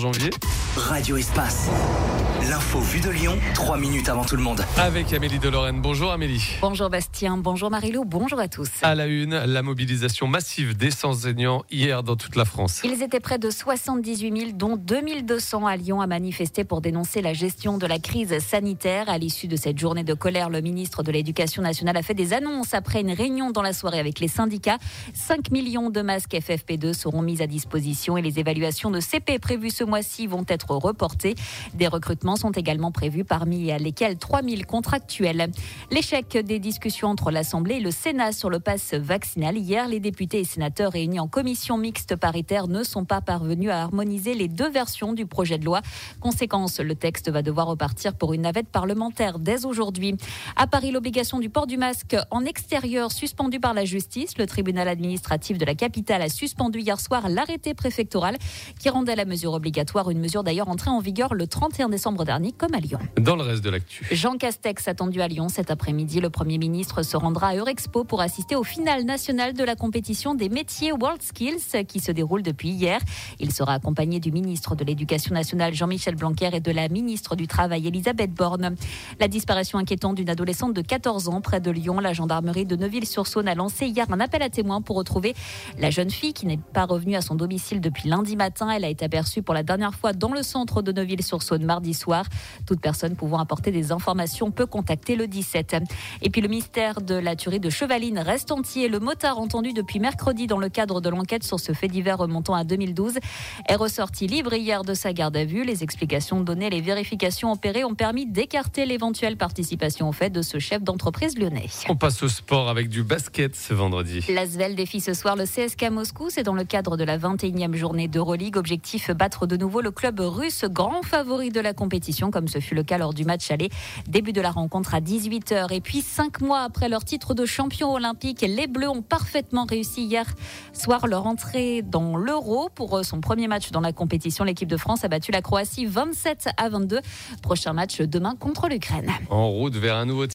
janvier. Radio Espace. L'info vue de Lyon, 3 minutes avant tout le monde. Avec Amélie de Lorraine. Bonjour Amélie. Bonjour Bastien, bonjour Marie-Lou, bonjour à tous. À la une, la mobilisation massive des enseignants hier dans toute la France. Ils étaient près de 78 000, dont 2200 à Lyon, à manifester pour dénoncer la gestion de la crise sanitaire. À l'issue de cette journée de colère, le ministre de l'Éducation nationale a fait des annonces après une réunion dans la soirée avec les syndicats. 5 millions de masques FFP2 seront mis à disposition et les évaluations de CP prévues ce mois-ci vont être reportées. Des recrutements sont également prévus, parmi lesquels 3 000 contractuels. L'échec des discussions entre l'Assemblée et le Sénat sur le pass vaccinal. Hier, les députés et sénateurs réunis en commission mixte paritaire ne sont pas parvenus à harmoniser les deux versions du projet de loi. Conséquence, le texte va devoir repartir pour une navette parlementaire dès aujourd'hui. À Paris, l'obligation du port du masque en extérieur suspendue par la justice. Le tribunal administratif de la capitale a suspendu hier soir l'arrêté préfectoral qui rendait la mesure obligatoire. Une mesure d'ailleurs entrée en vigueur le 31 décembre dernier, comme à Lyon. Dans le reste de l'actu. Jean Castex attendu à Lyon cet après-midi. Le Premier ministre se rendra à Eurexpo pour assister au final national de la compétition des métiers WorldSkills qui se déroule depuis hier. Il sera accompagné du ministre de l'Éducation nationale Jean-Michel Blanquer et de la ministre du Travail Elisabeth Borne. La disparition inquiétante d'une adolescente de 14 ans près de Lyon. La gendarmerie de Neuville-sur-Saône a lancé hier un appel à témoins pour retrouver la jeune fille qui n'est pas revenue à son domicile depuis lundi matin. Elle a été aperçue pour la dernière fois dans le centre de Neuville-sur-Saône mardi soir. Toute personne pouvant apporter des informations peut contacter le 17. Et puis le mystère de la tuerie de Chevaline reste entier. Le motard entendu depuis mercredi dans le cadre de l'enquête sur ce fait divers remontant à 2012 est ressorti libre hier de sa garde à vue. Les explications données, les vérifications opérées ont permis d'écarter l'éventuelle participation au fait de ce chef d'entreprise lyonnais. On passe au sport avec du basket ce vendredi. L'Asvel défie ce soir le CSKA Moscou. C'est dans le cadre de la 21e journée d'Euroleague. Objectif, battre de nouveau le club russe, grand favori de la compétition, comme ce fut le cas lors du match aller. Début de la rencontre à 18h. Et puis 5 mois après leur titre de champion olympique, les Bleus ont parfaitement réussi hier soir leur entrée dans l'Euro. Pour son premier match dans la compétition, l'équipe de France a battu la Croatie 27-22. Prochain match demain contre l'Ukraine. En route vers un nouveau